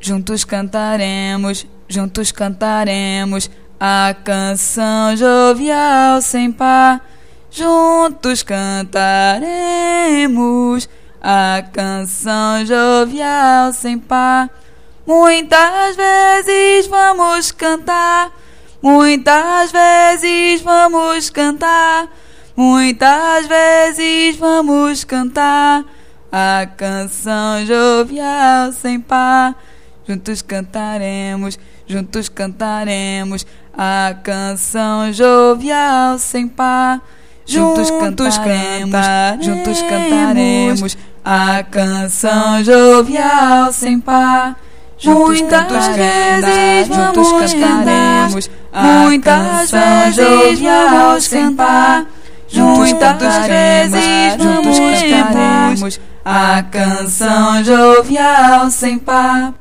juntos cantaremos a canção jovial sem par. Juntos cantaremos a canção jovial sem par. Muitas vezes vamos cantar, muitas vezes vamos cantar, muitas vezes vamos cantar a canção jovial sem par. Juntos cantaremos a canção jovial sem par. Juntos cantaremos a canção jovial sem par. Muitas vezes vamos cantar, muitas vezes vamos cantar, muitas vezes vamos cantar a canção jovial sem par.